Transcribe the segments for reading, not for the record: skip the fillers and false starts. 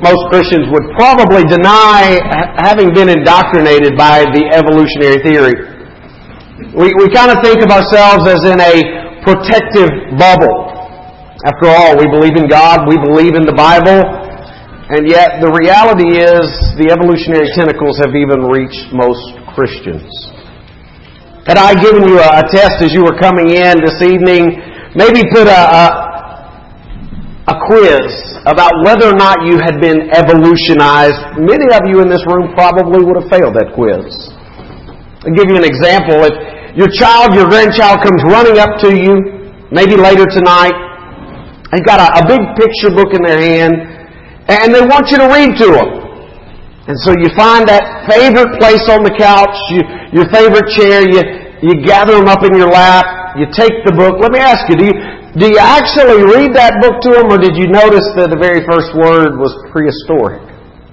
most Christians would probably deny having been indoctrinated by the evolutionary theory. We kind of think of ourselves as in a protective bubble. After all, we believe in God, we believe in the Bible, and yet the reality is the evolutionary tentacles have even reached most Christians. Had I given you a test as you were coming in this evening, maybe put a quiz about whether or not you had been evolutionized, many of you in this room probably would have failed that quiz. I'll give you an example. If your child, your grandchild comes running up to you, maybe later tonight, they've got a big picture book in their hand, and they want you to read to them. And so you find that favorite place on the couch, your favorite chair, you gather them up in your lap, you take the book. Let me ask you, do you actually read that book to them, or did you notice that the very first word was prehistoric?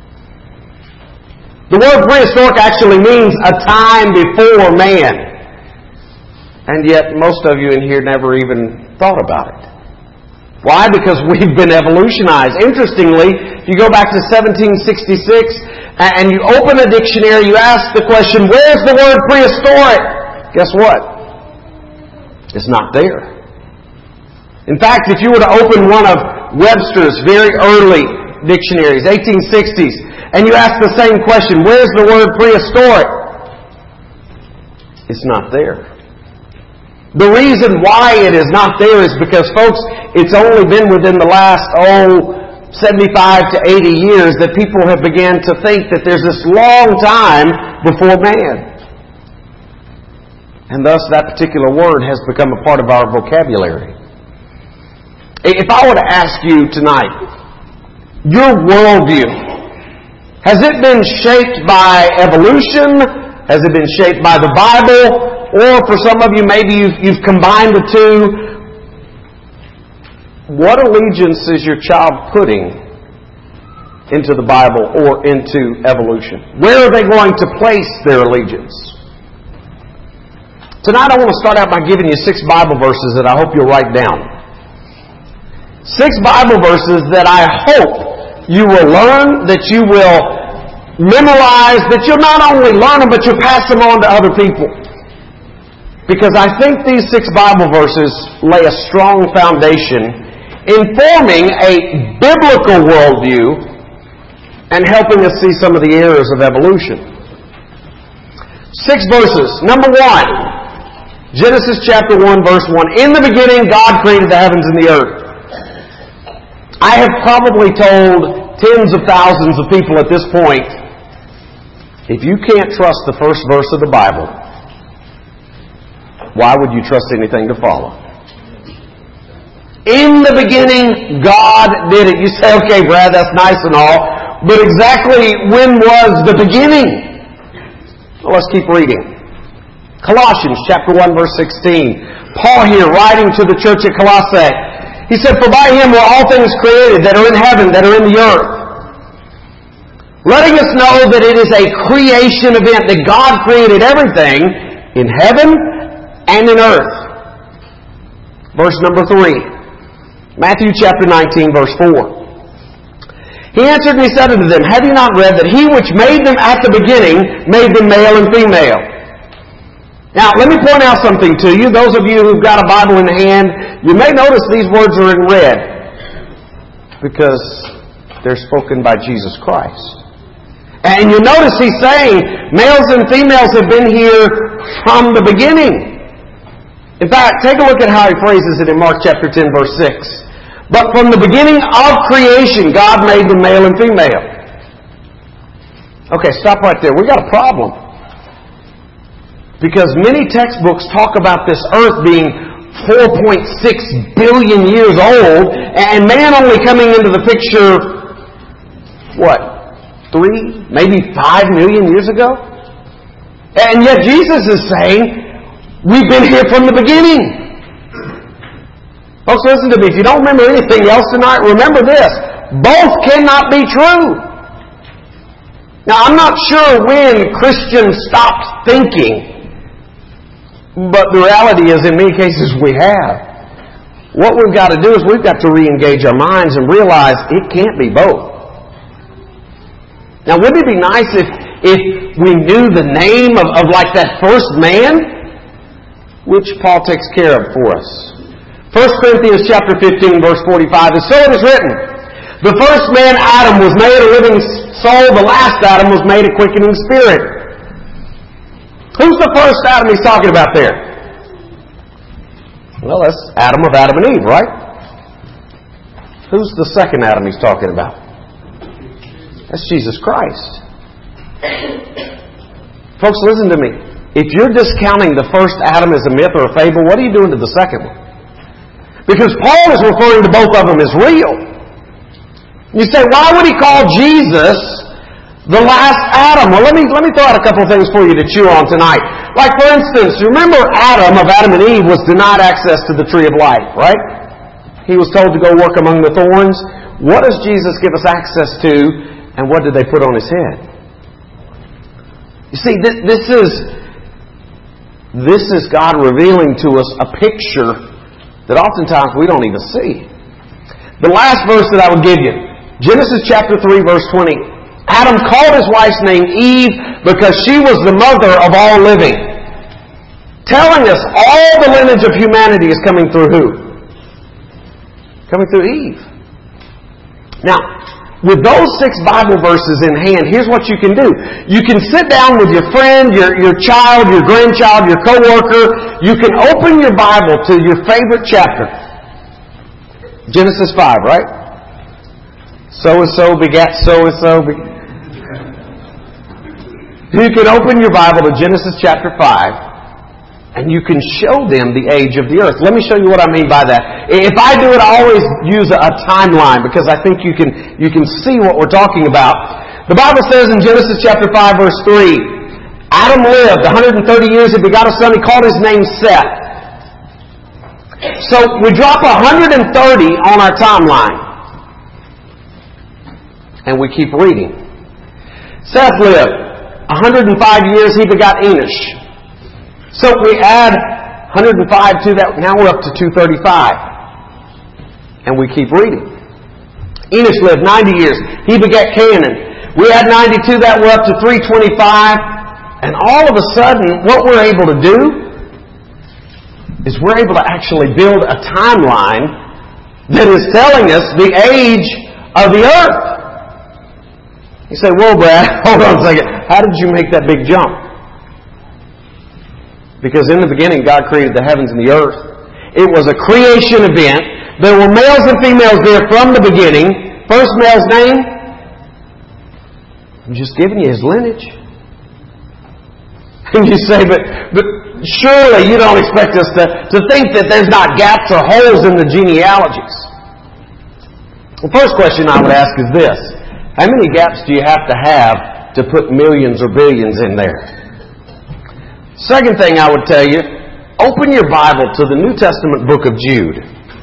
The word prehistoric actually means a time before man. And yet most of you in here never even thought about it. Why? Because we've been evolutionized. Interestingly, if you go back to 1766 and you open a dictionary, you ask the question, where's the word prehistoric? Guess what? It's not there. In fact, if you were to open one of Webster's very early dictionaries, 1860s, and you ask the same question, where's the word prehistoric? It's not there. The reason why it is not there is because, folks, it's only been within the last, 75 to 80 years that people have begun to think that there's this long time before man. And thus that particular word has become a part of our vocabulary. If I were to ask you tonight, your worldview, has it been shaped by evolution? Has it been shaped by the Bible? Or for some of you, maybe you've combined the two. What allegiance is your child putting into the Bible or into evolution? Where are they going to place their allegiance? Tonight I want to start out by giving you 6 Bible verses that I hope you'll write down. 6 Bible verses that I hope you will learn, that you will memorize, that you'll not only learn them, but you'll pass them on to other people. Because I think these 6 Bible verses lay a strong foundation in forming a biblical worldview and helping us see some of the errors of evolution. 6 verses. Number 1, Genesis chapter 1, verse 1. In the beginning, God created the heavens and the earth. I have probably told tens of thousands of people at this point, if you can't trust the first verse of the Bible, why would you trust anything to follow? In the beginning, God did it. You say, okay, Brad, that's nice and all, but exactly when was the beginning? Well, let's keep reading. Colossians chapter 1, verse 16. Paul here writing to the church at Colossae. He said, for by Him were all things created that are in heaven, that are in the earth. Letting us know that it is a creation event, that God created everything in heaven and in earth. Verse number 3. Matthew chapter 19, verse 4. He answered and He said unto them, have you not read that He which made them at the beginning made them male and female? Now, let me point out something to you. Those of you who've got a Bible in hand, you may notice these words are in red because they're spoken by Jesus Christ. And you notice He's saying males and females have been here from the beginning. In fact, take a look at how He phrases it in Mark chapter 10, verse 6. But from the beginning of creation, God made them male and female. Okay, stop right there. We got a problem. Because many textbooks talk about this earth being 4.6 billion years old, and man only coming into the picture, 3, maybe 5 million years ago? And yet Jesus is saying, we've been here from the beginning. Folks, listen to me. If you don't remember anything else tonight, remember this. Both cannot be true. Now, I'm not sure when Christians stopped thinking, but the reality is, in many cases, we have. What we've got to do is we've got to re-engage our minds and realize it can't be both. Now, wouldn't it be nice if we knew the name of like that first man? Which Paul takes care of for us. 1 Corinthians chapter 15, verse 45. And so it is written, the first man, Adam, was made a living soul. The last Adam was made a quickening spirit. Who's the first Adam he's talking about there? Well, that's Adam of Adam and Eve, right? Who's the second Adam he's talking about? That's Jesus Christ. Folks, listen to me. If you're discounting the first Adam as a myth or a fable, what are you doing to the second one? Because Paul is referring to both of them as real. You say, why would he call Jesus the last Adam? Well, let me throw out a couple of things for you to chew on tonight. Like, for instance, remember Adam of Adam and Eve was denied access to the tree of life, right? He was told to go work among the thorns. What does Jesus give us access to, and what did they put on his head? You see, this is God revealing to us a picture that oftentimes we don't even see. The last verse that I would give you, Genesis chapter 3, verse 20. Adam called his wife's name Eve because she was the mother of all living. Telling us all the lineage of humanity is coming through who? Coming through Eve. Now, with those 6 Bible verses in hand, here's what you can do. You can sit down with your friend, your child, your grandchild, your coworker. You can open your Bible to your favorite chapter. Genesis 5, right? So-and-so begat so-and-so. You can open your Bible to Genesis chapter 5. And you can show them the age of the earth. Let me show you what I mean by that. If I do it, I always use a timeline because I think you can see what we're talking about. The Bible says in Genesis chapter 5, verse 3, Adam lived 130 years. He begot a son. He called his name Seth. So we drop 130 on our timeline. And we keep reading. Seth lived 105 years. He begot Enosh. So we add 105 to that. Now we're up to 235. And we keep reading. Enosh lived 90 years. He begat Cainan. We add 90 to that. We're up to 325. And all of a sudden, what we're able to do is we're able to actually build a timeline that is telling us the age of the earth. You say, whoa, Brad, hold on a second. How did you make that big jump? Because in the beginning, God created the heavens and the earth. It was a creation event. There were males and females there from the beginning. First male's name? I'm just giving you his lineage. And you say, but surely you don't expect us to think that there's not gaps or holes in the genealogies. The first question I would ask is this. How many gaps do you have to put millions or billions in there? Second thing I would tell you, open your Bible to the New Testament book of Jude.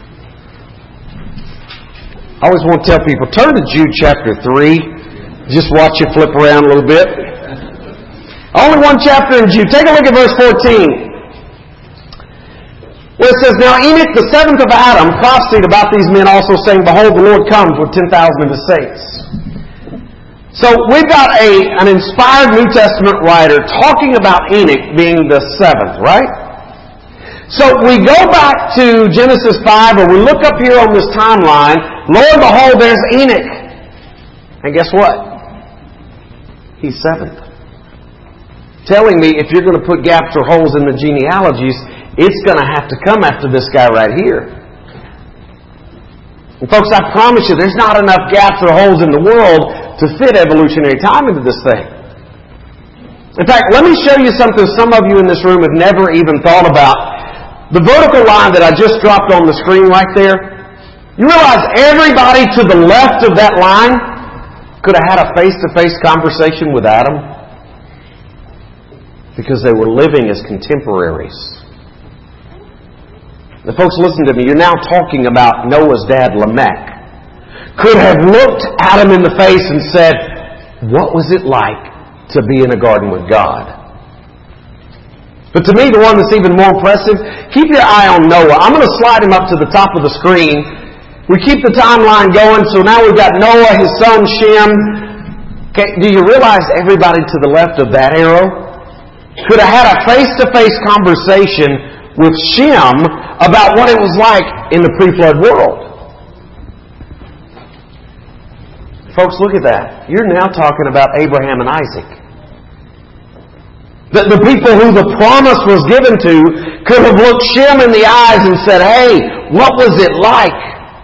I always want to tell people, turn to Jude chapter 3. Just watch you flip around a little bit. Only one chapter in Jude. Take a look at verse 14. Where it says, Now Enoch, the seventh of Adam, prophesied about these men also, saying, Behold, the Lord comes with 10,000 of his saints. So we've got an inspired New Testament writer talking about Enoch being the seventh, right? So we go back to Genesis 5, or we look up here on this timeline. Lo and behold, there's Enoch. And guess what? He's seventh. Telling me if you're going to put gaps or holes in the genealogies, it's going to have to come after this guy right here. And folks, I promise you, there's not enough gaps or holes in the world to fit evolutionary time into this thing. In fact, let me show you something some of you in this room have never even thought about. The vertical line that I just dropped on the screen right there, you realize everybody to the left of that line could have had a face-to-face conversation with Adam because they were living as contemporaries. Now, folks, listen to me. You're now talking about Noah's dad, Lamech. Could have looked Adam in the face and said, what was it like to be in a garden with God? But to me, the one that's even more impressive, keep your eye on Noah. I'm going to slide him up to the top of the screen. We keep the timeline going, so now we've got Noah, his son Shem, Okay, do you realize everybody to the left of that arrow could have had a face-to-face conversation with Shem about what it was like in the pre-flood world? Folks, look at that. You're now talking about Abraham and Isaac. The people who the promise was given to could have looked Shem in the eyes and said, hey, what was it like?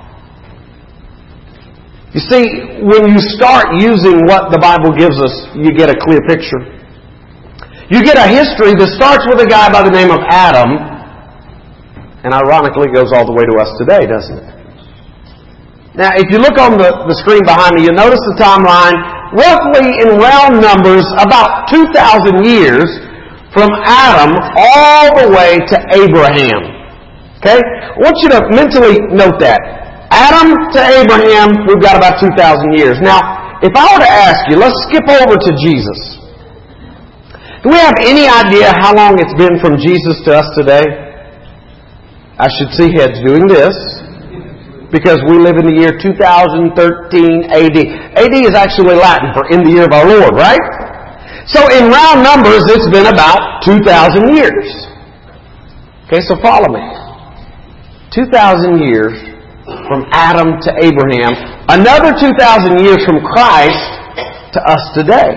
You see, when you start using what the Bible gives us, you get a clear picture. You get a history that starts with a guy by the name of Adam, and ironically goes all the way to us today, doesn't it? Now, if you look on the screen behind me, you'll notice the timeline, roughly in round numbers, about 2,000 years from Adam all the way to Abraham. Okay? I want you to mentally note that. Adam to Abraham, we've got about 2,000 years. Now, if I were to ask you, let's skip over to Jesus. Do we have any idea how long it's been from Jesus to us today? I should see heads doing this, because we live in the year 2013 AD. AD is actually Latin for in the year of our Lord, right? So in round numbers, it's been about 2,000 years. Okay, so follow me. 2,000 years from Adam to Abraham, another 2,000 years from Christ to us today.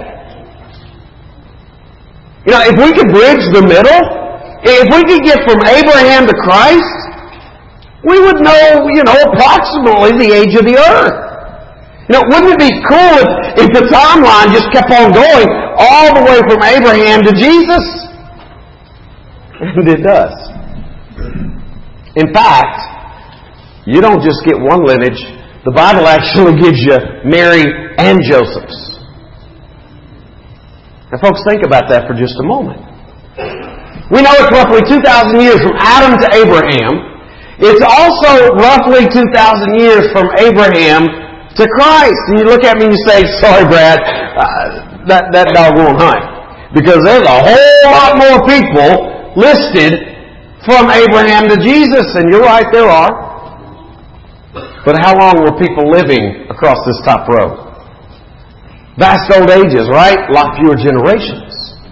You know, if we could bridge the middle, if we could get from Abraham to Christ, we would know, approximately the age of the earth. Wouldn't it be cool if the timeline just kept on going all the way from Abraham to Jesus? And it does. In fact, you don't just get one lineage. The Bible actually gives you Mary and Joseph's. Now, folks, think about that for just a moment. We know it's roughly 2,000 years from Adam to Abraham. It's also roughly 2,000 years from Abraham to Christ. And you look at me and you say, sorry, Brad, that dog won't hunt. Because there's a whole lot more people listed from Abraham to Jesus. And you're right, there are. But how long were people living across this top row? Vast old ages, right? A lot fewer generations.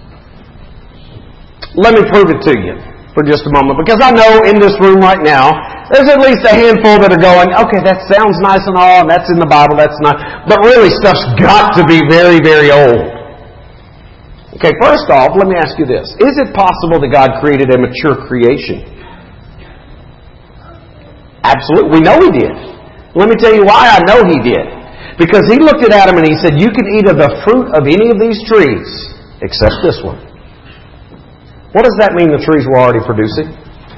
Let me prove it to you for just a moment. Because I know in this room right now, there's at least a handful that are going, okay, that sounds nice and all, and that's in the Bible, that's not. But really, stuff's got to be very, very old. Okay, first off, let me ask you this. Is it possible that God created a mature creation? Absolutely. We know He did. Let me tell you why I know He did. Because He looked at Adam and He said, you can eat of the fruit of any of these trees, except this one. What does that mean the trees were already producing?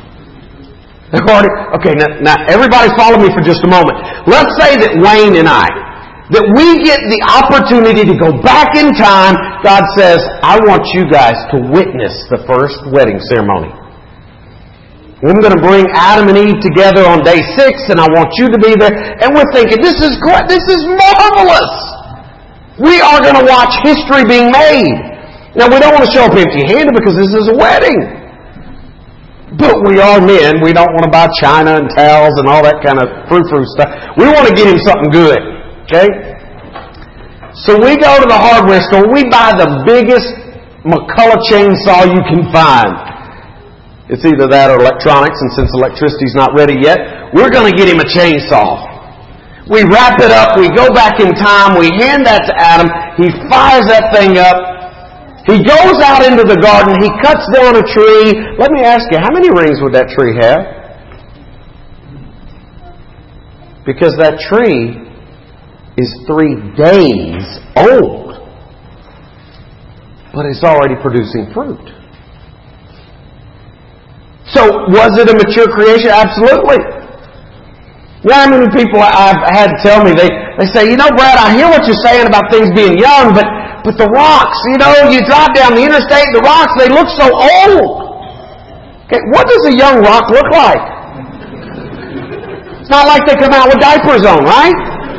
Okay, now everybody follow me for just a moment. Let's say that Wayne and I, that we get the opportunity to go back in time. God says, I want you guys to witness the first wedding ceremony. I'm going to bring Adam and Eve together on day 6, and I want you to be there. And we're thinking, this is great. This is marvelous. We are going to watch history being made. Now, we don't want to show up empty-handed because this is a wedding. But we are men. We don't want to buy china and towels and all that kind of frou-frou stuff. We want to get him something good. Okay? So we go to the hardware store. We buy the biggest McCullough chainsaw you can find. It's either that or electronics, and since electricity's not ready yet, we're going to get him a chainsaw. We wrap it up, we go back in time, we hand that to Adam, he fires that thing up, he goes out into the garden, he cuts down a tree. Let me ask you, how many rings would that tree have? Because that tree is 3 days old, but it's already producing fruit. So, was it a mature creation? Absolutely. How many people I've had tell me, they say, Brad, I hear what you're saying about things being young, but the rocks, you drive down the interstate, the rocks, they look so old. Okay, what does a young rock look like? It's not like they come out with diapers on, right?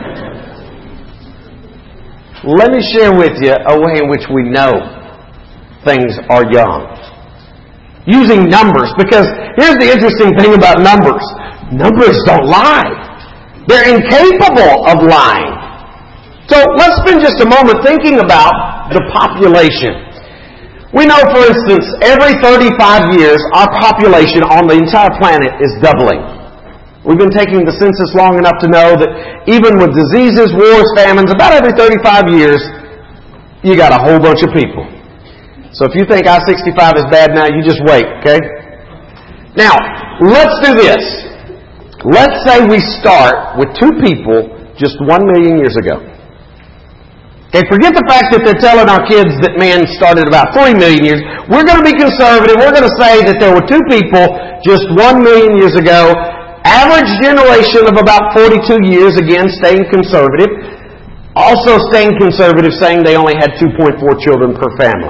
Let me share with you a way in which we know things are young. Using numbers, because here's the interesting thing about numbers. Numbers don't lie. They're incapable of lying. So let's spend just a moment thinking about the population. We know, for instance, every 35 years, our population on the entire planet is doubling. We've been taking the census long enough to know that even with diseases, wars, famines, about every 35 years, you got a whole bunch of people. So if you think I-65 is bad now, you just wait, okay? Now, let's do this. Let's say we start with 2 people just 1 million years ago. Okay, forget the fact that they're telling our kids that man started about 3 million years. We're going to be conservative. We're going to say that there were 2 people just 1 million years ago. Average generation of about 42 years, again, staying conservative. Also staying conservative, saying they only had 2.4 children per family.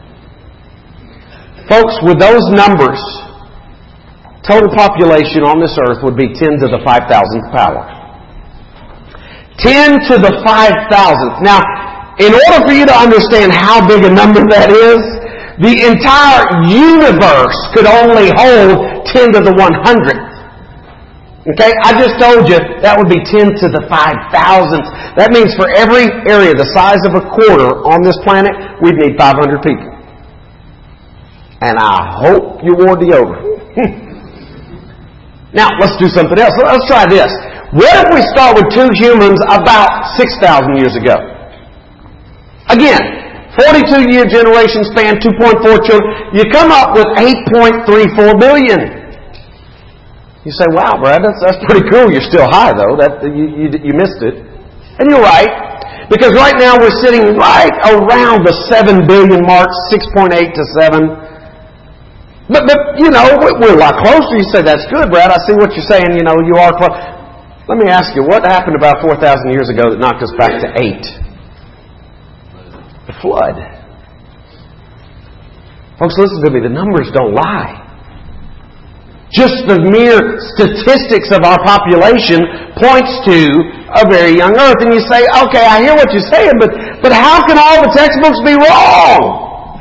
Folks, with those numbers, total population on this earth would be 10 to the 5,000th power. 10 to the 5,000th. Now, in order for you to understand how big a number that is, the entire universe could only hold 10 to the 100th. Okay, I just told you that would be 10 to the 5,000th. That means for every area the size of a quarter on this planet, we'd need 500 people. And I hope you wore deodorant. Now, let's do something else. Let's try this. What if we start with 2 humans about 6,000 years ago? Again, 42-year generation span, 2.4 children. You come up with 8.34 billion. You say, wow, Brad, that's pretty cool. You're still high, though. You missed it. And you're right. Because right now we're sitting right around the 7 billion mark, 6.8 to 7. But you know, we're a lot closer. You say, that's good, Brad. I see what you're saying. You know, you are close. Let me ask you, what happened about 4,000 years ago that knocked us back to 8? The flood. Folks, listen to me. The numbers don't lie. Just the mere statistics of our population points to a very young earth. And you say, okay, I hear what you're saying, but how can all the textbooks be wrong?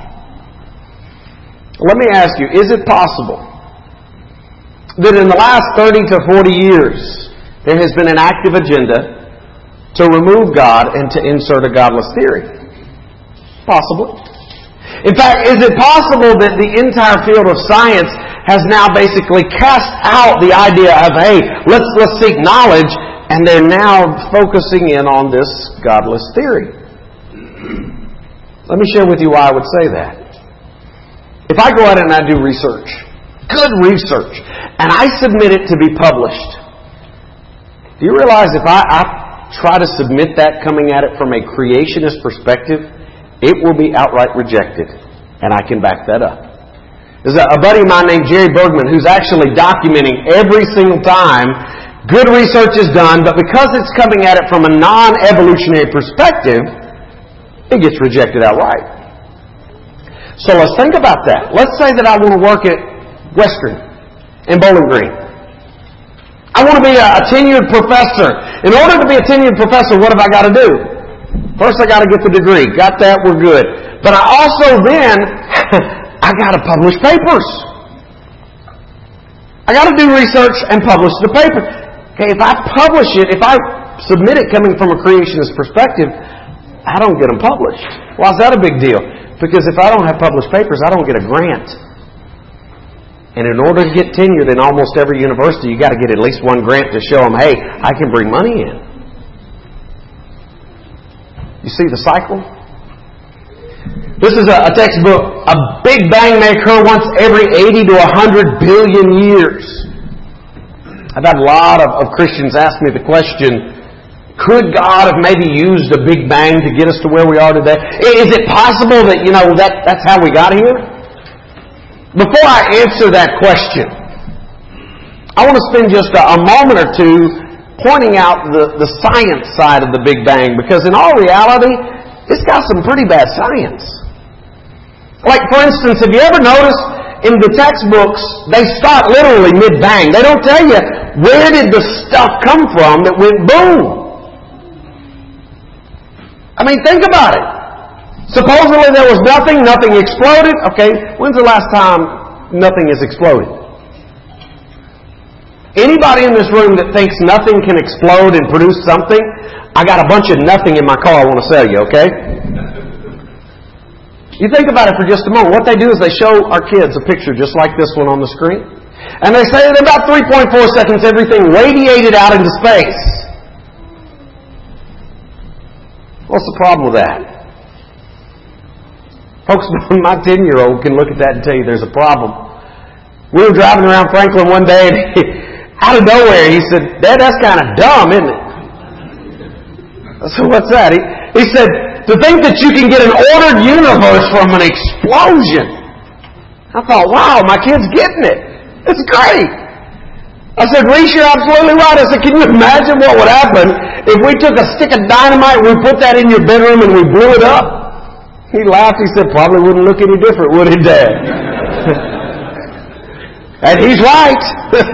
Let me ask you, is it possible that in the last 30 to 40 years there has been an active agenda to remove God and to insert a godless theory? Possibly. In fact, is it possible that the entire field of science has now basically cast out the idea of, hey, let's seek knowledge, and they're now focusing in on this godless theory? Let me share with you why I would say that. If I go out and I do research, good research, and I submit it to be published, do you realize if I try to submit that coming at it from a creationist perspective, it will be outright rejected. And I can back that up. There's a buddy of mine named Jerry Bergman who's actually documenting every single time good research is done, but because it's coming at it from a non-evolutionary perspective, it gets rejected outright. So let's think about that. Let's say that I want to work at Western in Bowling Green. I want to be a tenured professor. In order to be a tenured professor, what have I got to do? First, I got to get the degree. Got that? We're good. But I also then, I got to publish papers. I got to do research and publish the paper. Okay, if I publish it, if I submit it coming from a creationist perspective, I don't get them published. Why is that a big deal? Because if I don't have published papers, I don't get a grant. And in order to get tenure in almost every university, you got to get at least one grant to show them, hey, I can bring money in. You see the cycle? This is a textbook. A Big Bang may occur once every 80 to 100 billion years. I've had a lot of Christians ask me the question, could God have maybe used a Big Bang to get us to where we are today? Is it possible that, that's how we got here? Before I answer that question, I want to spend just a moment or two pointing out the science side of the Big Bang, because in all reality, it's got some pretty bad science. Like, for instance, have you ever noticed in the textbooks, they start literally mid-bang. They don't tell you where did the stuff come from that went boom. I mean, think about it. Supposedly there was nothing exploded. Okay, when's the last time nothing has exploded? Anybody in this room that thinks nothing can explode and produce something, I got a bunch of nothing in my car I want to sell you, okay? You think about it for just a moment. What they do is they show our kids a picture just like this one on the screen. And they say in about 3.4 seconds, everything radiated out into space. What's the problem with that? Folks, my 10-year-old can look at that and tell you there's a problem. We were driving around Franklin one day, and out of nowhere, he said, "Dad, that's kind of dumb, isn't it?" I said, "What's that?" He said, "To think that you can get an ordered universe from an explosion." I thought, wow, my kid's getting it. It's great. I said, "Reese, you're absolutely right." I said, "Can you imagine what would happen if we took a stick of dynamite and we put that in your bedroom and we blew it up?" He laughed. He said, "Probably wouldn't look any different, would it, Dad?" And he's right.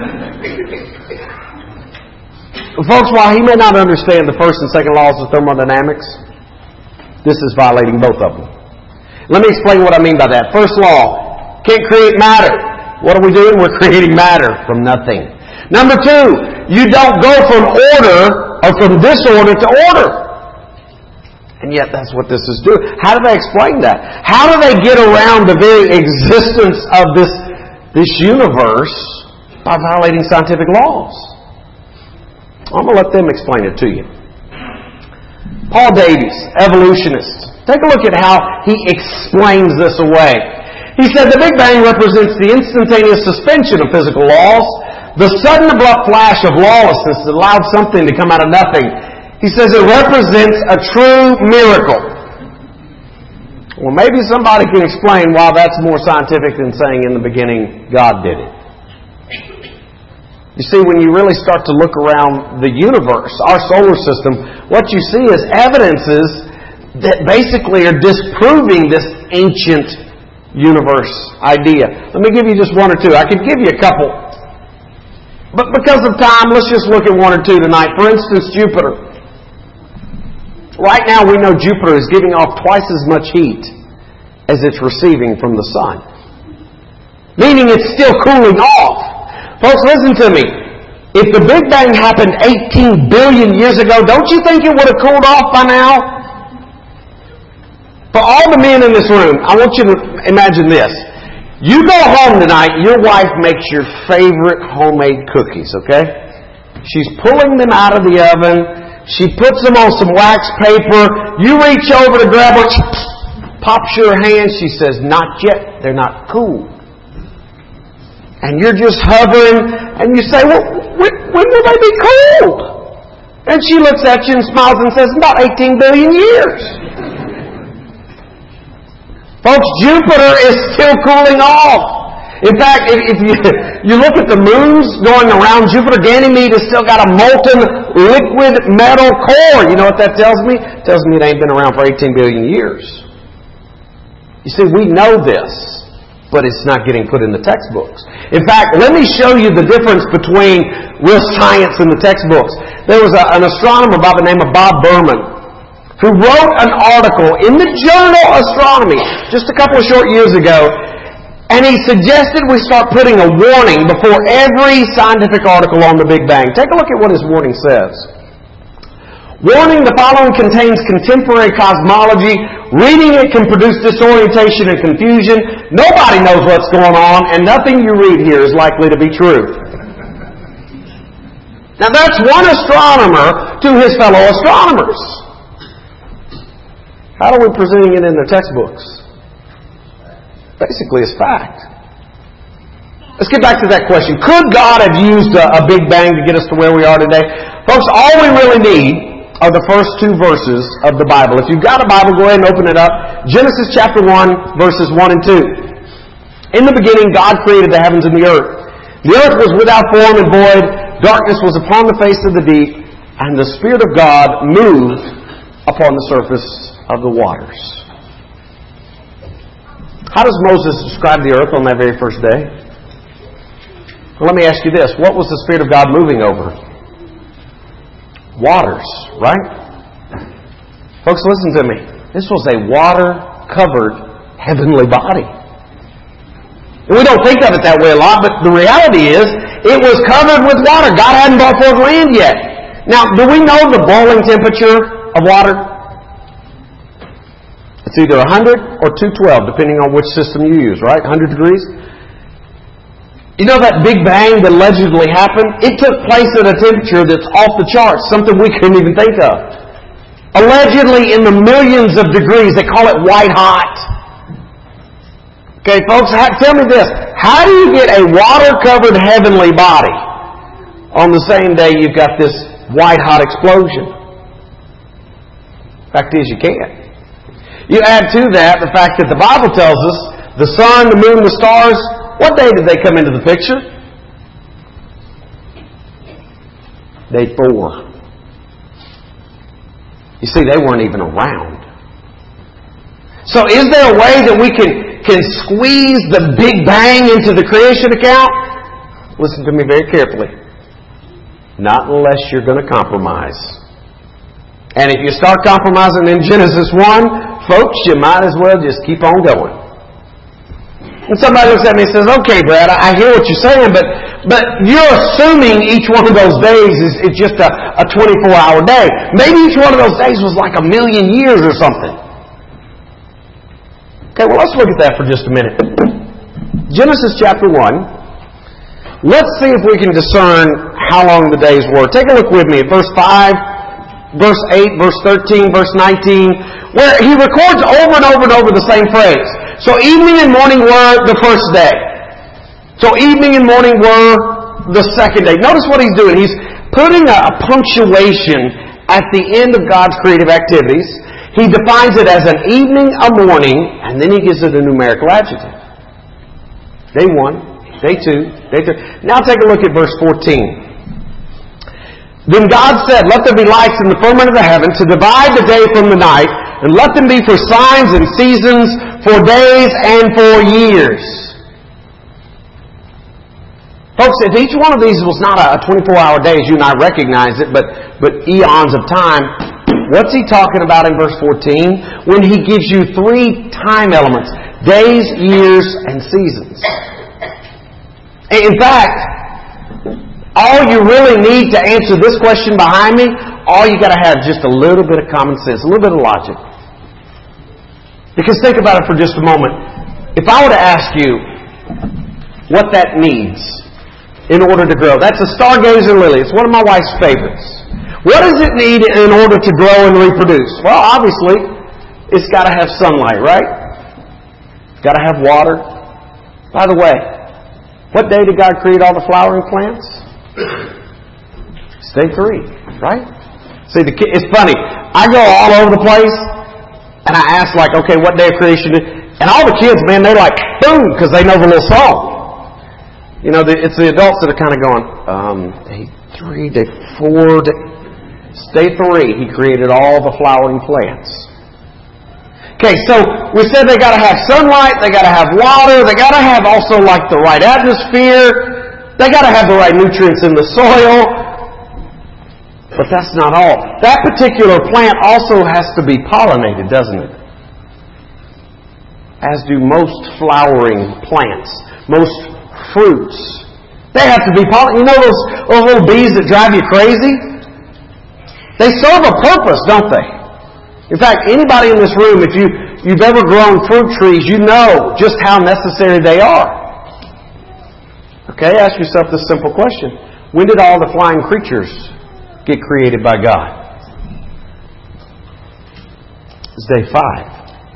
Folks, while he may not understand the first and second laws of thermodynamics, this is violating both of them. Let me explain what I mean by that. First law, can't create matter. What are we doing? We're creating matter from nothing. Number two, you don't go from order or from disorder to order. And yet that's what this is doing. How do they explain that? How do they get around the very existence of this universe by violating scientific laws? I'm going to let them explain it to you. Paul Davies, evolutionist. Take a look at how he explains this away. He said the Big Bang represents the instantaneous suspension of physical laws, the sudden abrupt flash of lawlessness that allowed something to come out of nothing. He says it represents a true miracle. Well, maybe somebody can explain why that's more scientific than saying in the beginning God did it. You see, when you really start to look around the universe, our solar system, what you see is evidences that basically are disproving this ancient universe idea. Let me give you just one or two. I could give you a couple. But because of time, let's just look at one or two tonight. For instance, Jupiter. Right now we know Jupiter is giving off twice as much heat as it's receiving from the sun. Meaning it's still cooling off. Folks, listen to me. If the Big Bang happened 18 billion years ago, don't you think it would have cooled off by now? For all the men in this room, I want you to imagine this. You go home tonight, your wife makes your favorite homemade cookies, okay? She's pulling them out of the oven. She puts them on some wax paper. You reach over to grab her. Pops your hand. She says, "Not yet. They're not cool." And you're just hovering. And you say, "Well, when will they be cooled?" And she looks at you and smiles and says, "About 18 billion years." Folks, Jupiter is still cooling off. In fact, if you look at the moons going around Jupiter, Ganymede has still got a molten liquid metal core. You know what that tells me? It tells me it ain't been around for 18 billion years. You see, we know this, but it's not getting put in the textbooks. In fact, let me show you the difference between real science and the textbooks. There was an astronomer by the name of Bob Berman who wrote an article in the journal Astronomy just a couple of short years ago. And he suggested we start putting a warning before every scientific article on the Big Bang. Take a look at what his warning says. Warning, the following contains contemporary cosmology. Reading it can produce disorientation and confusion. Nobody knows what's going on, and nothing you read here is likely to be true. Now that's one astronomer to his fellow astronomers. How are we presenting it in the textbooks? Basically, it's fact. Let's get back to that question. Could God have used a Big Bang to get us to where we are today? Folks, all we really need are the first two verses of the Bible. If you've got a Bible, go ahead and open it up. Genesis chapter 1, verses 1 and 2. In the beginning, God created the heavens and the earth. The earth was without form and void. Darkness was upon the face of the deep. And the Spirit of God moved upon the surface of the waters. How does Moses describe the earth on that very first day? Well, let me ask you this. What was the Spirit of God moving over? Waters, right? Folks, listen to me. This was a water-covered heavenly body. And we don't think of it that way a lot, but the reality is it was covered with water. God hadn't brought forth land yet. Now, do we know the boiling temperature of water? It's either 100 or 212, depending on which system you use, right? 100 degrees. You know that Big Bang that allegedly happened? It took place at a temperature that's off the charts, something we couldn't even think of. Allegedly in the millions of degrees. They call it white hot. Okay, folks, tell me this. How do you get a water-covered heavenly body on the same day you've got this white hot explosion? Fact is, you can't. You add to that the fact that the Bible tells us the sun, the moon, the stars, what day did they come into the picture? Day 4. You see, they weren't even around. So is there a way that we can squeeze the Big Bang into the creation account? Listen to me very carefully. Not unless you're going to compromise. And if you start compromising in Genesis 1, folks, you might as well just keep on going. And somebody looks at me and says, okay, Brad, I hear what you're saying, but you're assuming each one of those days is just a 24-hour day. Maybe each one of those days was like 1,000,000 years or something. Okay, well, let's look at that for just a minute. Genesis chapter 1. Let's see if we can discern how long the days were. Take a look with me at verse 5, verse 8, verse 13, verse 19, where he records over and over and over the same phrase. So evening and morning were the first day. So evening and morning were the second day. Notice what he's doing. He's putting a punctuation at the end of God's creative activities. He defines it as an evening, a morning, and then he gives it a numerical adjective. Day 1, day 2, day 3. Now take a look at verse 14. Then God said, let there be lights in the firmament of the heaven to divide the day from the night, and let them be for signs and seasons, for days and for years. Folks, if each one of these was not a 24-hour day, as you and I recognize it, but eons of time, what's he talking about in verse 14? When he gives you 3 time elements, days, years, and seasons. In fact, all you really need to answer this question behind me, all you got to have just a little bit of common sense, a little bit of logic. Because think about it for just a moment. If I were to ask you what that needs in order to grow, that's a stargazer lily. It's one of my wife's favorites. What does it need in order to grow and reproduce? Well, obviously, it's got to have sunlight, right? It's got to have water. By the way, what day did God create all the flowering plants? It's day 3, right? See, it's funny. I go all over the place, and I ask, like, okay, what day of creation? And all the kids, man, they're like, boom, because they know the little song. You know, it's the adults that are kind of going, day 3, day 4, day 3, he created all the flowering plants. Okay, so we said they got to have sunlight, they got to have water, they got to have also like the right atmosphere, they got to have the right nutrients in the soil. But that's not all. That particular plant also has to be pollinated, doesn't it? As do most flowering plants, most fruits. They have to be pollinated. You know those little bees that drive you crazy? They serve a purpose, don't they? In fact, anybody in this room, if you've ever grown fruit trees, you know just how necessary they are. Okay, ask yourself this simple question. When did all the flying creatures get created by God? It's day 5.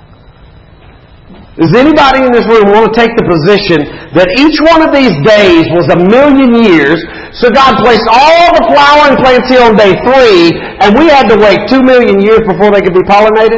Does anybody in this room want to take the position that each one of these days was 1,000,000 years, so God placed all the flowering plants here on day 3, and we had to wait 2,000,000 years before they could be pollinated?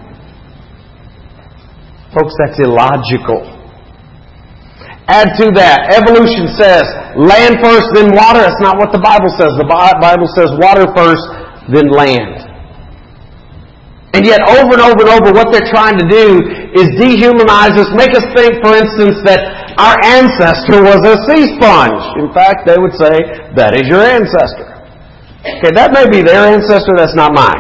Folks, that's illogical. Add to that, evolution says, land first, then water. That's not what the Bible says. The Bible says water first, then land. And yet, over and over and over, what they're trying to do is dehumanize us, make us think, for instance, that our ancestor was a sea sponge. In fact, they would say, that is your ancestor. Okay, that may be their ancestor, that's not mine.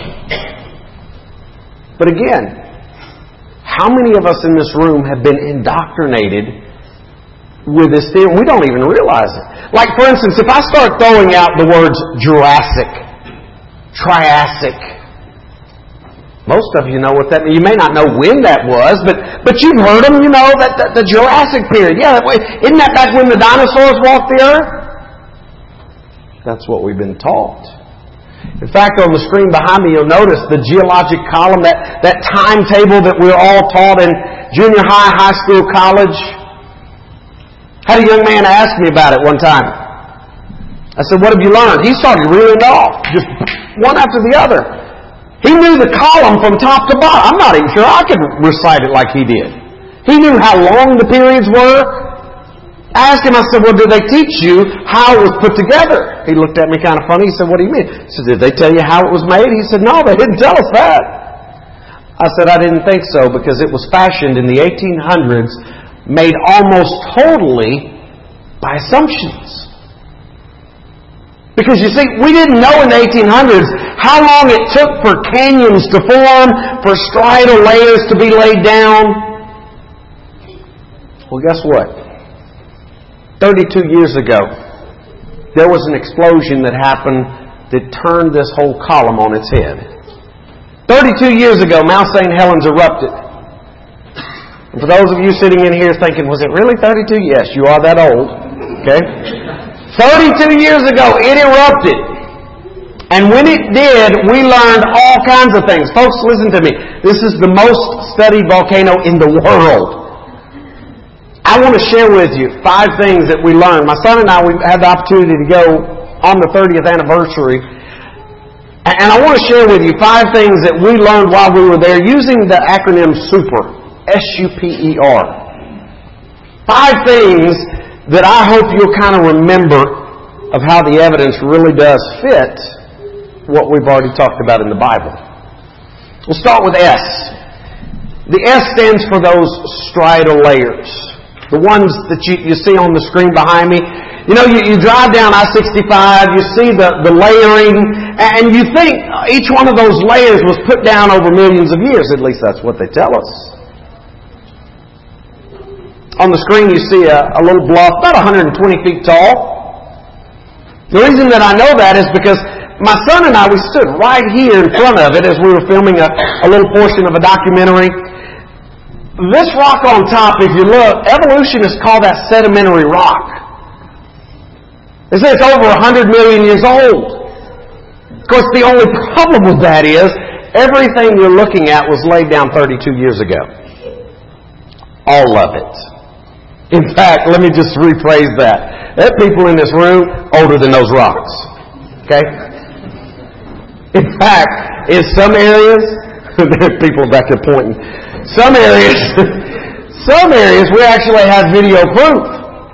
But again, how many of us in this room have been indoctrinated with this theory. We don't even realize it. Like, for instance, if I start throwing out the words Jurassic, Triassic, most of you know what that means. You may not know when that was, but you've heard them, you know, that the Jurassic period. Yeah, isn't that back when the dinosaurs walked the earth? That's what we've been taught. In fact, on the screen behind me, you'll notice the geologic column, that timetable that we're all taught in junior high, high school, college. I had a young man ask me about it one time. I said, what have you learned? He started reeling off, just one after the other. He knew the column from top to bottom. I'm not even sure I could recite it like he did. He knew how long the periods were. I asked him, I said, well, did they teach you how it was put together? He looked at me kind of funny. He said, what do you mean? I said, did they tell you how it was made? He said, no, they didn't tell us that. I said, I didn't think so, because it was fashioned in the 1800s, made almost totally by assumptions. Because you see, we didn't know in the 1800s how long it took for canyons to form, for striatal layers to be laid down. Well, guess what? 32 years ago, there was an explosion that happened that turned this whole column on its head. 32 years ago, Mount St. Helens erupted. And for those of you sitting in here thinking, was it really 32? Yes, you are that old. Okay? 32 years ago, it erupted. And when it did, we learned all kinds of things. Folks, listen to me. This is the most studied volcano in the world. I want to share with you 5 things that we learned. My son and I, we had the opportunity to go on the 30th anniversary. And I want to share with you 5 things that we learned while we were there using the acronym SUPER. S-U-P-E-R. 5 things that I hope you'll kind of remember of how the evidence really does fit what we've already talked about in the Bible. We'll start with S. The S stands for those striatal layers. The ones that you see on the screen behind me. You know, you drive down I-65, you see the layering, and you think each one of those layers was put down over millions of years. At least that's what they tell us. On the screen you see a little bluff, about 120 feet tall. The reason that I know that is because my son and I, we stood right here in front of it as we were filming a little portion of a documentary. This rock on top, if you look, evolutionists call that sedimentary rock. They say it's over 100 million years old. Of course, the only problem with that is everything you're looking at was laid down 32 years ago. All of it. In fact, let me just rephrase that. There are people in this room older than those rocks. Okay? In fact, in some areas, there are people back there pointing. Some areas we actually have video proof.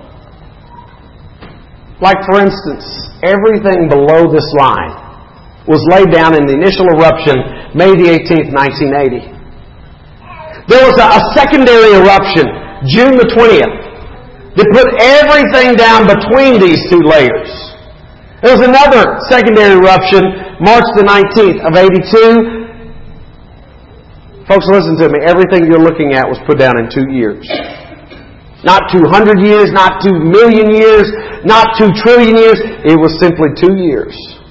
Like, for instance, everything below this line was laid down in the initial eruption, May the 18th, 1980. There was a secondary eruption, June the 20th, that put everything down between these 2 layers. There was another secondary eruption, March the 19th of 82. Folks, listen to me. Everything you're looking at was put down in 2 years. Not 200 years, not 2 million years, not 2 trillion years. It was simply 2 years.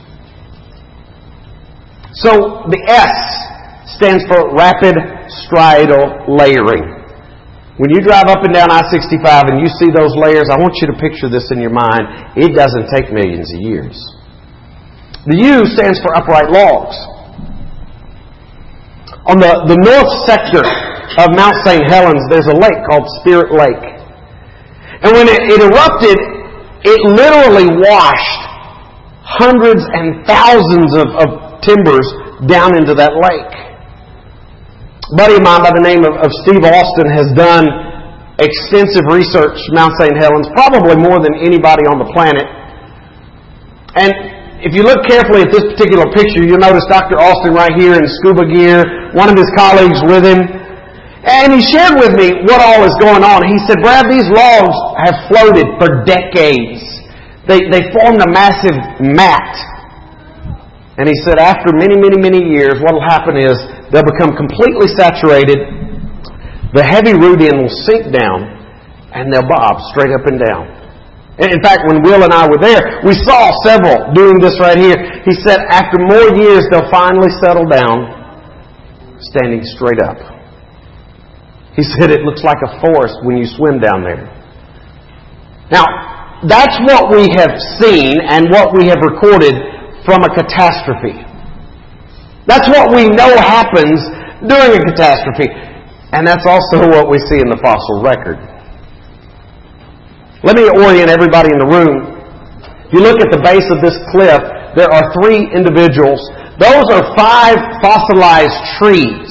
So the S stands for rapid striatal layering. When you drive up and down I-65 and you see those layers, I want you to picture this in your mind. It doesn't take millions of years. The U stands for upright logs. On the north sector of Mount St. Helens, there's a lake called Spirit Lake. And when it erupted, it literally washed hundreds and thousands of timbers down into that lake. A buddy of mine by the name of Steve Austin has done extensive research at Mount St. Helens, probably more than anybody on the planet. And if you look carefully at this particular picture, you'll notice Dr. Austin right here in scuba gear, one of his colleagues with him. And he shared with me what all is going on. He said, Brad, these logs have floated for decades. They formed a massive mat. And he said, after many, many, many years, what will happen is they'll become completely saturated. The heavy root end will sink down. and they'll bob straight up and down. In fact, when Will and I were there, we saw several doing this right here. He said after more years, they'll finally settle down, standing straight up. He said it looks like a forest when you swim down there. Now, that's what we have seen and what we have recorded from a catastrophe. That's what we know happens during a catastrophe. And that's also what we see in the fossil record. Let me orient everybody in the room. If you look at the base of this cliff, there are 3 individuals. Those are 5 fossilized trees.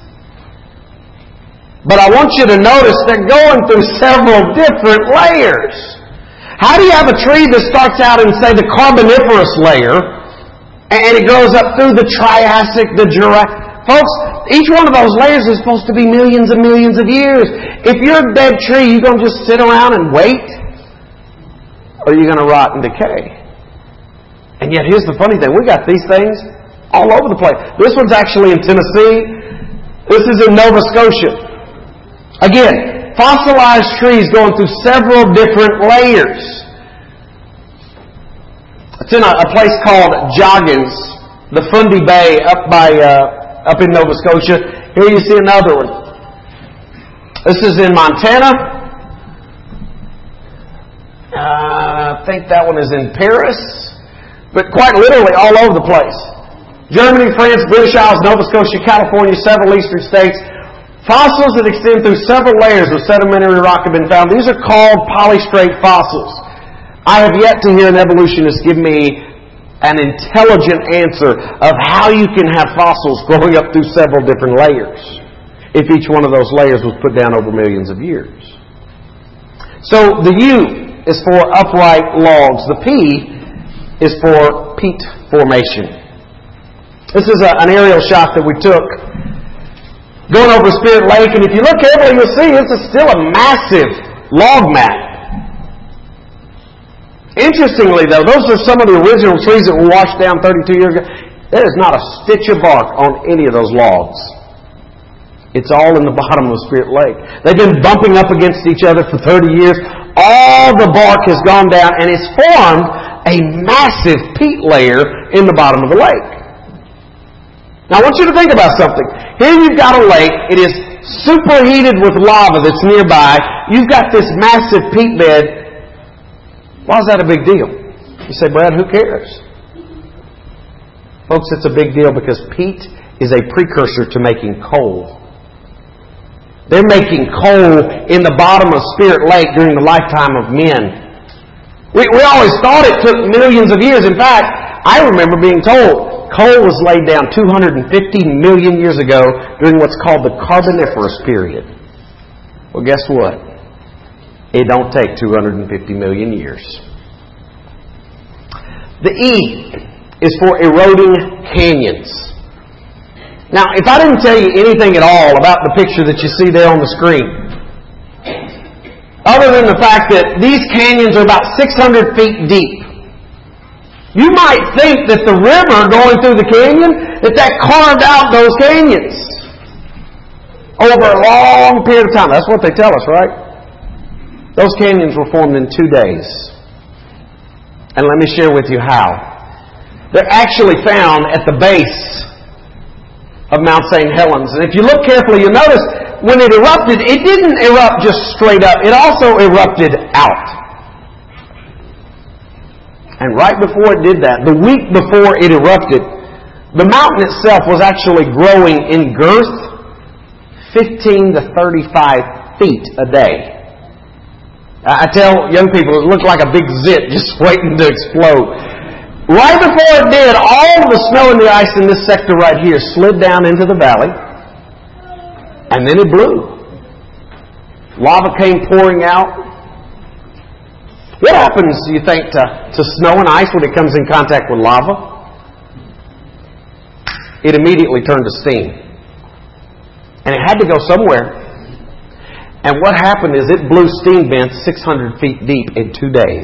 But I want you to notice they're going through several different layers. How do you have a tree that starts out in, say, the Carboniferous layer, and it goes up through the Triassic, the Jurassic? Folks, each one of those layers is supposed to be millions and millions of years. If you're a dead tree, you going to just sit around and wait? Or are you going to rot and decay? And yet, here's the funny thing. We got these things all over the place. This one's actually in Tennessee. This is in Nova Scotia. Again, fossilized trees going through several different layers. It's in a place called Joggins, the Fundy Bay up in Nova Scotia. Here you see another one. This is in Montana. I think that one is in Paris. But quite literally all over the place. Germany, France, British Isles, Nova Scotia, California, several eastern states. Fossils that extend through several layers of sedimentary rock have been found. These are called polystrate fossils. I have yet to hear an evolutionist give me an intelligent answer of how you can have fossils growing up through several different layers if each one of those layers was put down over millions of years. So the U is for upright logs. The P is for peat formation. This is an aerial shot that we took going over Spirit Lake, and if you look carefully, you'll see this is still a massive log mat. Interestingly, though, those are some of the original trees that were washed down 32 years ago. There is not a stitch of bark on any of those logs. It's all in the bottom of Spirit Lake. They've been bumping up against each other for 30 years. All the bark has gone down, and it's formed a massive peat layer in the bottom of the lake. Now, I want you to think about something. Here you've got a lake. It is superheated with lava that's nearby. You've got this massive peat bed. Why is that a big deal? You say, Brad, who cares? Folks, it's a big deal because peat is a precursor to making coal. They're making coal in the bottom of Spirit Lake during the lifetime of men. We always thought it took millions of years. In fact, I remember being told coal was laid down 250 million years ago during what's called the Carboniferous period. Well, guess what? It don't take 250 million years. The E is for eroding canyons. Now, if I didn't tell you anything at all about the picture that you see there on the screen, other than the fact that these canyons are about 600 feet deep, you might think that the river going through the canyon, that carved out those canyons over a long period of time. That's what they tell us, right? Those canyons were formed in 2 days. And let me share with you how. They're actually found at the base of Mount St. Helens. And if you look carefully, you'll notice when it erupted, it didn't erupt just straight up. It also erupted out. And right before it did that, the week before it erupted, the mountain itself was actually growing in girth 15 to 35 feet a day. I tell young people, it looked like a big zit just waiting to explode. Right before it did, all of the snow and the ice in this sector right here slid down into the valley, and then it blew. Lava came pouring out. What happens, do you think, to snow and ice when it comes in contact with lava? It immediately turned to steam. And it had to go somewhere. And what happened is it blew steam vents 600 feet deep in 2 days.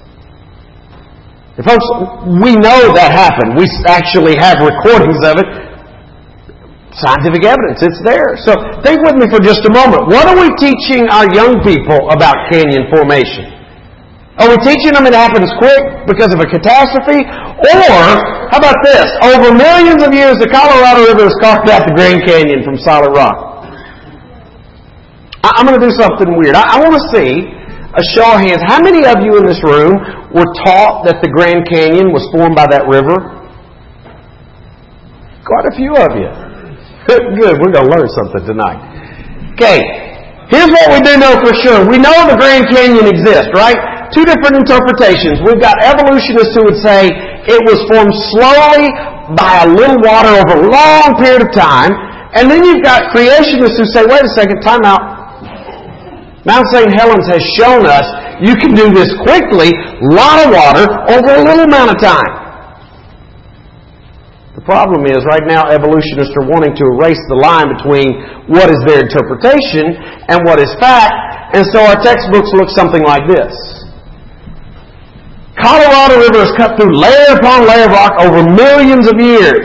And folks, we know that happened. We actually have recordings of it. Scientific evidence, it's there. So think with me for just a moment. What are we teaching our young people about canyon formation? Are we teaching them it happens quick because of a catastrophe? Or, how about this? Over millions of years, the Colorado River has carved out the Grand Canyon from solid rock. I'm going to do something weird. I want to see a show of hands. How many of you in this room were taught that the Grand Canyon was formed by that river? Quite a few of you. Good, we're going to learn something tonight. Okay, here's what we do know for sure. We know the Grand Canyon exists, right? Two different interpretations. We've got evolutionists who would say it was formed slowly by a little water over a long period of time. And then you've got creationists who say, wait a second, time out. Mount St. Helens has shown us you can do this quickly, a lot of water, over a little amount of time. The problem is, right now, evolutionists are wanting to erase the line between what is their interpretation and what is fact, and so our textbooks look something like this. Colorado River is cut through layer upon layer of rock over millions of years.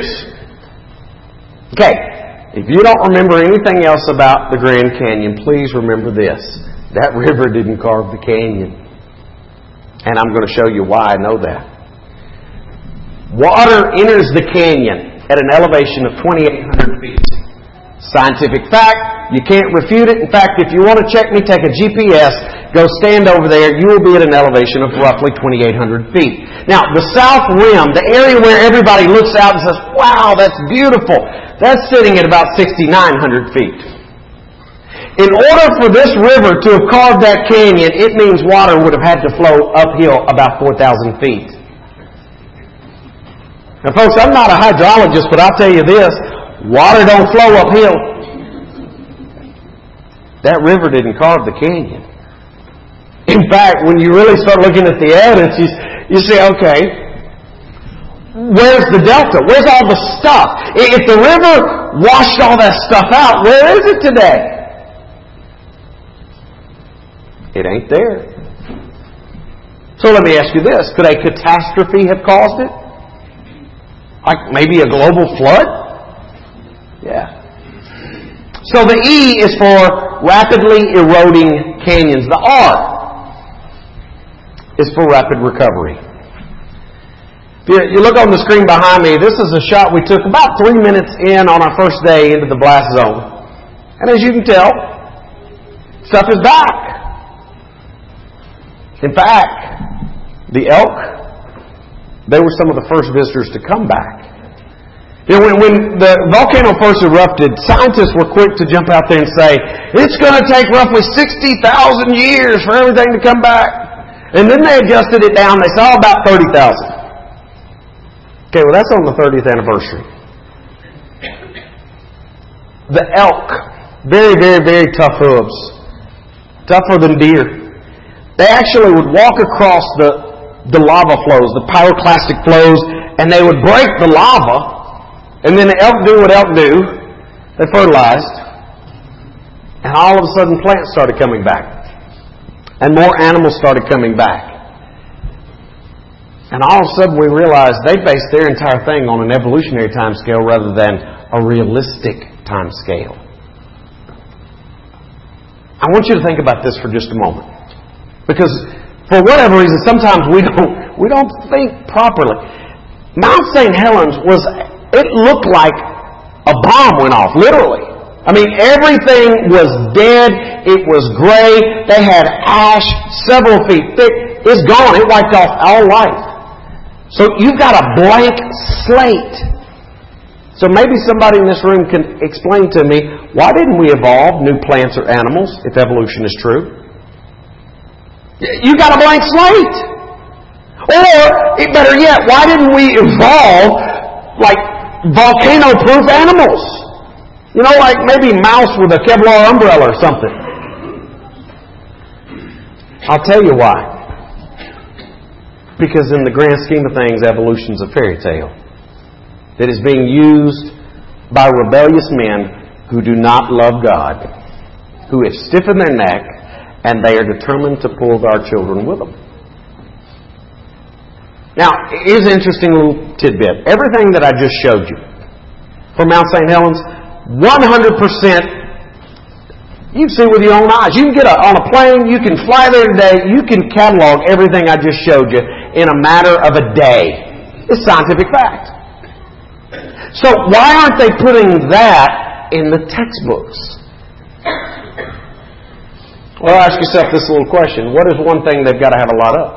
Okay, if you don't remember anything else about the Grand Canyon, please remember this. That river didn't carve the canyon. And I'm going to show you why I know that. Water enters the canyon at an elevation of 2,800 feet. Scientific fact, you can't refute it. In fact, if you want to check me, take a GPS, go stand over there, you will be at an elevation of roughly 2,800 feet. Now, the south rim, the area where everybody looks out and says, wow, that's beautiful, that's sitting at about 6,900 feet. In order for this river to have carved that canyon, it means water would have had to flow uphill about 4,000 feet. Now, folks, I'm not a hydrologist, but I'll tell you this. Water don't flow uphill. That river didn't carve the canyon. In fact, when you really start looking at the evidence, you say, okay, where's the delta? Where's all the stuff? If the river washed all that stuff out, where is it today? It ain't there. So let me ask you this. Could a catastrophe have caused it? Like maybe a global flood? Yeah. So the E is for rapidly eroding canyons. The R is for rapid recovery. If you look on the screen behind me, this is a shot we took about 3 minutes in on our first day into the blast zone. And as you can tell, stuff is back. In fact, the elk, they were some of the first visitors to come back. You know, when the volcano first erupted, scientists were quick to jump out there and say, it's going to take roughly 60,000 years for everything to come back. And then they adjusted it down. They saw about 30,000. Okay, well that's on the 30th anniversary. The elk, very, very, very tough hooves. Tougher than deer. They actually would walk across the lava flows, the pyroclastic flows, and they would break the lava, and then the elk do what elk do. They fertilized, and all of a sudden plants started coming back, and more animals started coming back. And all of a sudden we realized they based their entire thing on an evolutionary time scale rather than a realistic time scale. I want you to think about this for just a moment. Because for whatever reason, sometimes we don't think properly. Mount St. Helens it looked like a bomb went off, literally. I mean, everything was dead. It was gray. They had ash several feet thick. It's gone. It wiped off all life. So you've got a blank slate. So maybe somebody in this room can explain to me, why didn't we evolve new plants or animals if evolution is true? You got a blank slate. Or, better yet, why didn't we evolve like volcano-proof animals? You know, like maybe mouse with a Kevlar umbrella or something. I'll tell you why. Because in the grand scheme of things, evolution's a fairy tale that is being used by rebellious men who do not love God, who have stiffened their neck, and they are determined to pull our children with them. Now, here's an interesting little tidbit. Everything that I just showed you from Mount St. Helens, 100%. You can see with your own eyes. You can get on a plane. You can fly there today. You can catalog everything I just showed you in a matter of a day. It's scientific fact. So why aren't they putting that in the textbooks? Well, ask yourself this little question. What is one thing they've got to have a lot of?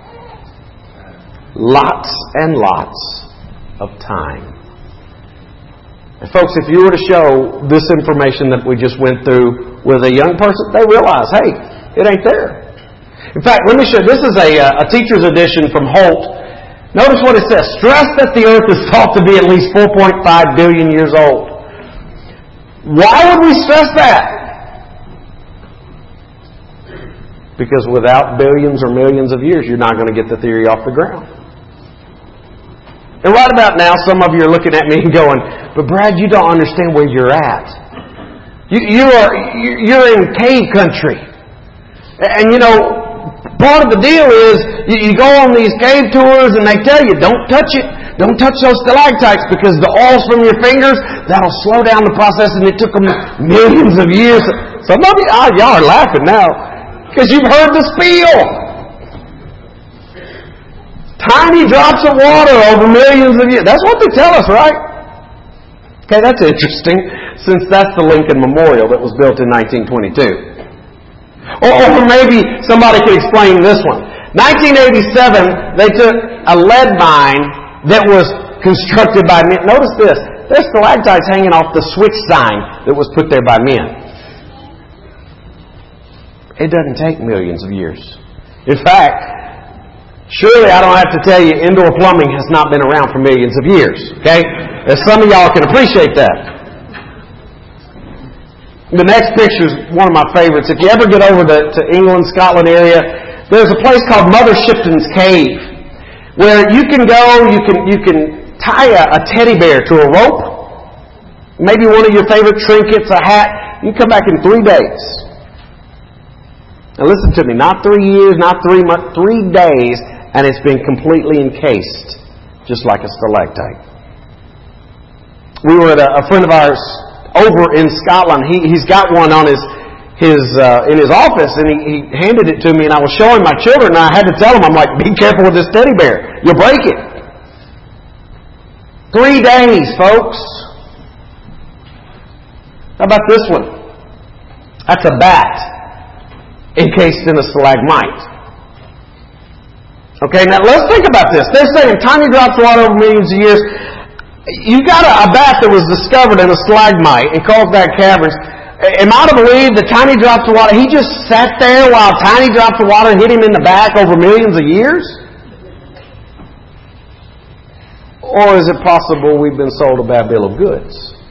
Lots and lots of time. And folks, if you were to show this information that we just went through with a young person, they realize, hey, it ain't there. In fact, let me show you. This is a teacher's edition from Holt. Notice what it says. Stress that the earth is thought to be at least 4.5 billion years old. Why would we stress that? Because without billions or millions of years, you're not going to get the theory off the ground. And right about now, some of you are looking at me and going, but Brad, you don't understand where you're at. You're in cave country. And you know, part of the deal is you go on these cave tours and they tell you, don't touch it. Don't touch those stalactites because the oils from your fingers, that'll slow down the process, and it took them millions of years. Some of you, y'all are laughing now because you've heard the spiel. Tiny drops of water over millions of years. That's what they tell us, right? Okay, that's interesting, since that's the Lincoln Memorial that was built in 1922. Or maybe somebody could explain this one. 1987, they took a lead mine that was constructed by men. Notice this. There's stalactites hanging off the switch sign that was put there by men. It doesn't take millions of years. In fact, surely I don't have to tell you, indoor plumbing has not been around for millions of years. Okay? As some of y'all can appreciate that. The next picture is one of my favorites. If you ever get over to England, Scotland area, there's a place called Mother Shipton's Cave, where you can go, you can tie a teddy bear to a rope, maybe one of your favorite trinkets, a hat. You can come back in 3 days. Now listen to me, not 3 years, not 3 months, 3 days, and it's been completely encased, just like a stalactite. We were at a friend of ours over in Scotland. He's got one on in his office, and he handed it to me, and I was showing my children, and I had to tell them, I'm like, be careful with this teddy bear. You'll break it. 3 days, folks. How about this one? That's a bat encased in a stalagmite. Okay, now let's think about this. They're saying tiny drops of water over millions of years. You got a bat that was discovered in a stalagmite in Carlsbad Caverns. Am I to believe that tiny drops of water, he just sat there while tiny drops of water hit him in the back over millions of years? Or is it possible we've been sold a bad bill of goods?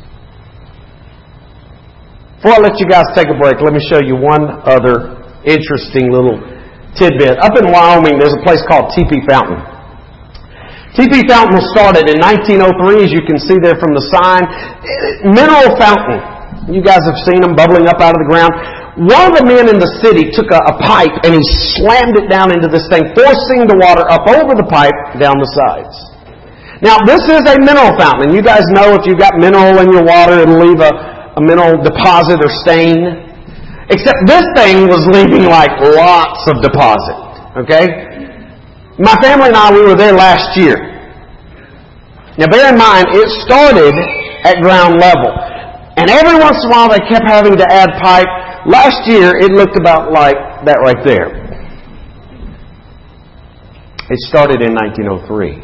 Before I let you guys take a break, let me show you one other interesting little tidbit. Up in Wyoming, there's a place called Teepee Fountain. Teepee Fountain was started in 1903, as you can see there from the sign. Mineral fountain. You guys have seen them bubbling up out of the ground. One of the men in the city took a pipe and he slammed it down into this thing, forcing the water up over the pipe down the sides. Now, this is a mineral fountain. And you guys know if you've got mineral in your water, it'll leave a mineral deposit or stain. Except this thing was leaving like lots of deposit. Okay? My family and I, we were there last year. Now bear in mind, it started at ground level. And every once in a while they kept having to add pipe. Last year, it looked about like that right there. It started in 1903.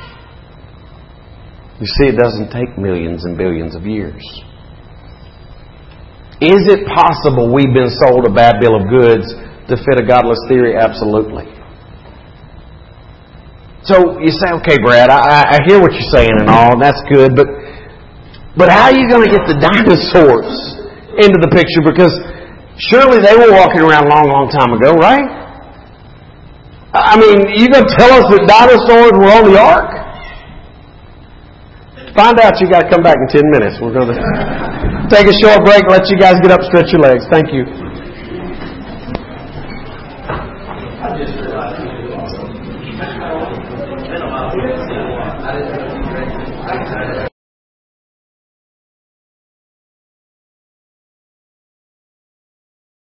You see, it doesn't take millions and billions of years. Is it possible we've been sold a bad bill of goods to fit a godless theory? Absolutely. So you say, okay, Brad, I hear what you're saying and all, and that's good, but how are you going to get the dinosaurs into the picture? Because surely they were walking around a long, long time ago, right? I mean, you going to tell us that dinosaurs were on the ark? Find out, you got to come back in 10 minutes. We're going to take a short break, let you guys get up, stretch your legs. Thank you. I just realized